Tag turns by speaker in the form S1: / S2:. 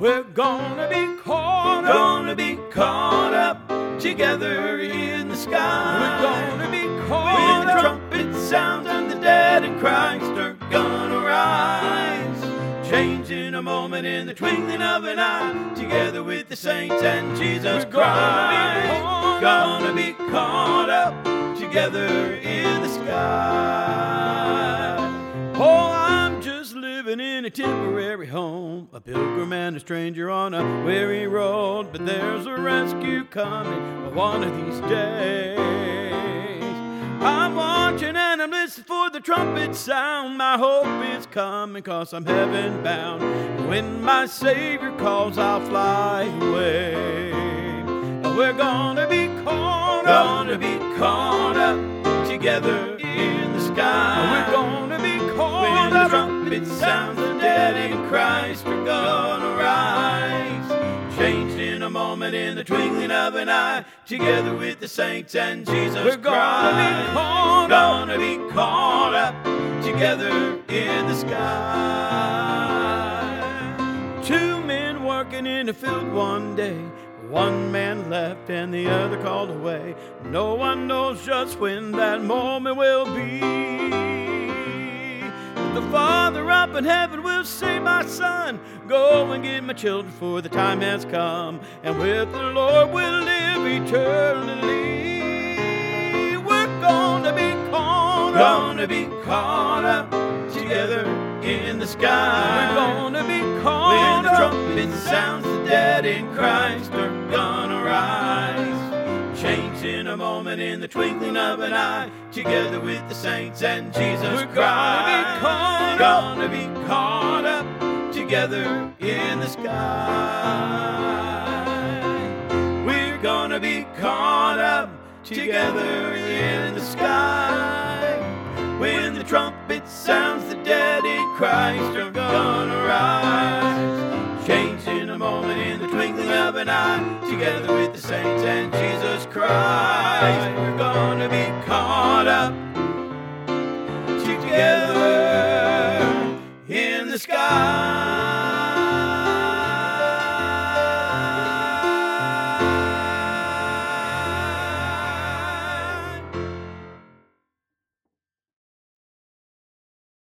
S1: We're gonna be caught up together in the sky.
S2: We're gonna be
S1: When
S2: caught
S1: the
S2: up.
S1: trumpet sounds and the dead in Christ are gonna rise. Change in a moment, in the twinkling of an eye, together with the saints and Jesus
S2: We're
S1: Christ.
S2: gonna
S1: Be caught up together in the sky.
S2: Oh, I'm just living in a temporary home, a pilgrim and a stranger on a weary road. But there's a rescue coming one of these days. I'm watching and I'm listening for the trumpet sound. My hope is coming 'cause I'm heaven bound. When my Savior calls, I'll fly away. We're gonna be caught up.
S1: Caught up together in the sky.
S2: We're gonna be caught
S1: When the
S2: up.
S1: trumpet sounds, the dead in Christ are gonna rise. Changed in a moment, in the twinkling of an eye, together with the saints and Jesus
S2: We're gonna be
S1: Christ.
S2: caught up.
S1: Gonna be caught up together in the sky.
S2: Two men working in a field one day. One man left and the other called away. No one knows just when that moment will be. The Father up in heaven will say, my son, go and get my children, for the time has come, and with the Lord we'll live eternally. We're gonna be caught up.
S1: Gonna be caught up together in the sky.
S2: We're gonna be
S1: When
S2: caught
S1: the
S2: up.
S1: trumpet sounds, the dead in Christ are gonna rise. Changed in a moment, in the twinkling of an eye, together with the saints and Jesus
S2: We're
S1: Christ.
S2: gonna be caught up.
S1: Gonna be caught up together in the sky. We're gonna be caught up together in the sky. When the trumpet sounds, the dead in Christ are gonna rise. Changed in a moment, in the twinkling of an eye, together with the saints and Jesus Christ. We're gonna be caught up together in the sky.